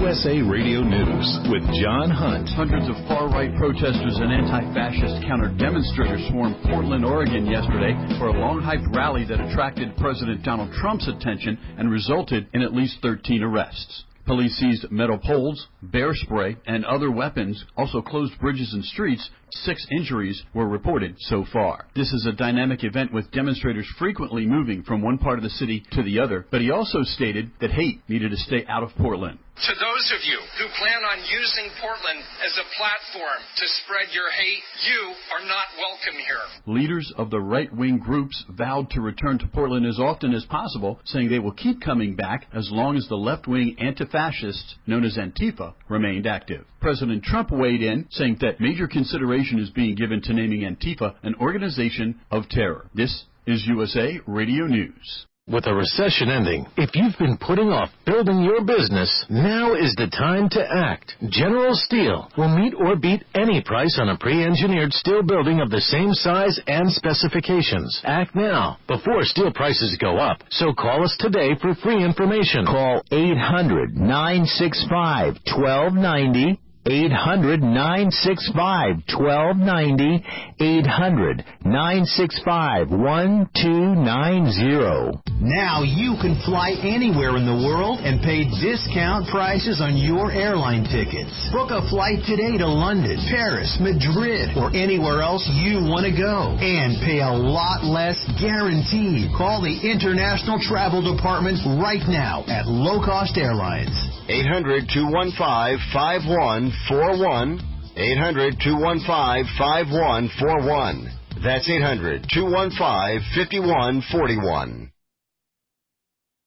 USA Radio News with John Hunt. Hundreds of far-right protesters and anti-fascist counter-demonstrators swarmed Portland, Oregon yesterday for a long-hyped rally that attracted President Donald Trump's attention and resulted in at least 13 arrests. Police seized metal poles, bear spray, and other weapons, also closed bridges and streets. 6 injuries were reported so far. This is a dynamic event with demonstrators frequently moving from one part of the city to the other, but he also stated that hate needed to stay out of Portland. To those of you who plan on using Portland as a platform to spread your hate, you are not welcome here. Leaders of the right-wing groups vowed to return to Portland as often as possible, saying they will keep coming back as long as the left-wing anti-fascists, known as Antifa, remained active. President Trump weighed in, saying that major consideration is being given to naming Antifa an organization of terror. This is USA Radio News. With a recession ending, if you've been putting off building your business, now is the time to act. General Steel will meet or beat any price on a pre-engineered steel building of the same size and specifications. Act now, before steel prices go up. So call us today for free information. Call 800-965-1290. 800-965-1290, 800-965-1290. Now you can fly anywhere in the world and pay discount prices on your airline tickets. Book a flight today to London, Paris, Madrid, or anywhere else you want to go. And pay a lot less guaranteed. Call the International Travel Department right now at Low Cost Airlines. 800-215-5141. 800-215-5141. That's 800-215-5141.